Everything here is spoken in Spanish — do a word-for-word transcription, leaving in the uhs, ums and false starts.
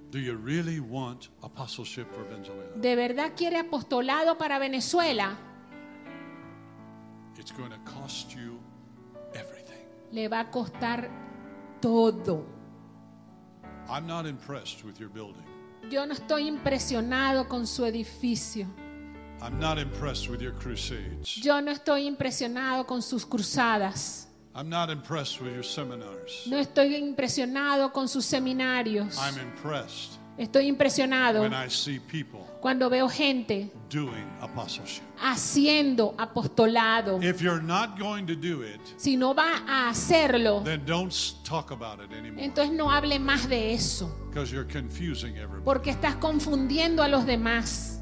Do you really want apostleship for Venezuela? ¿De verdad quiere apostolado para Venezuela? It's going to cost you everything. Le va a costar todo. I'm not impressed with your building. Yo no estoy impresionado con su edificio. I'm not impressed with your crusades. Yo no estoy impresionado con sus cruzadas. I'm not impressed with your seminars. No estoy impresionado con sus seminarios. I'm impressed Estoy impresionado when I see people cuando veo gente doing apostleship. haciendo apostolado. If you're not going to do it, Si no va a hacerlo, then don't talk about it anymore, entonces no hable más de eso, because you're confusing everybody. porque estás confundiendo a los demás.